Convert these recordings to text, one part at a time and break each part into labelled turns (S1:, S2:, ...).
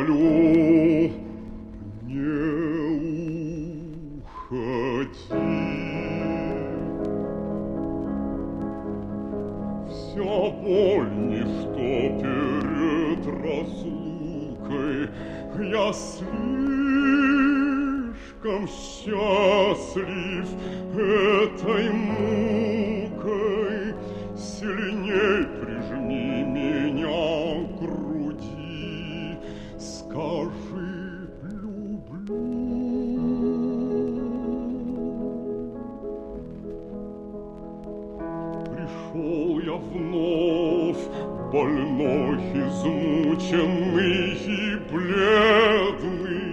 S1: молю, не уходи. Вся боль ничто перед разлукой, я слишком счастлив этой мукой. Сильней прижми меня к груди, скажи люблю. Пришел я вновь, больной, измученный и бледный.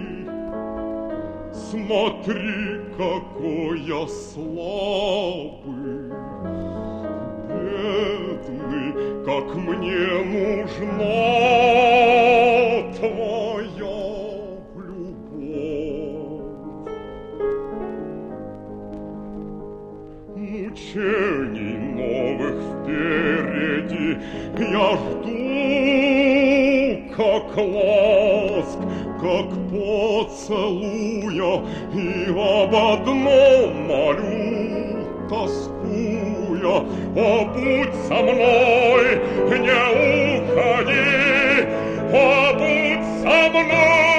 S1: Смотри, какой я слабый, бедный, как мне нужна твоя любовь. Мучений новых впереди я жду, как ласк, как поцелуя, и об одном молю, тоскуя: о, будь со мной, не уходи, о, будь со мной.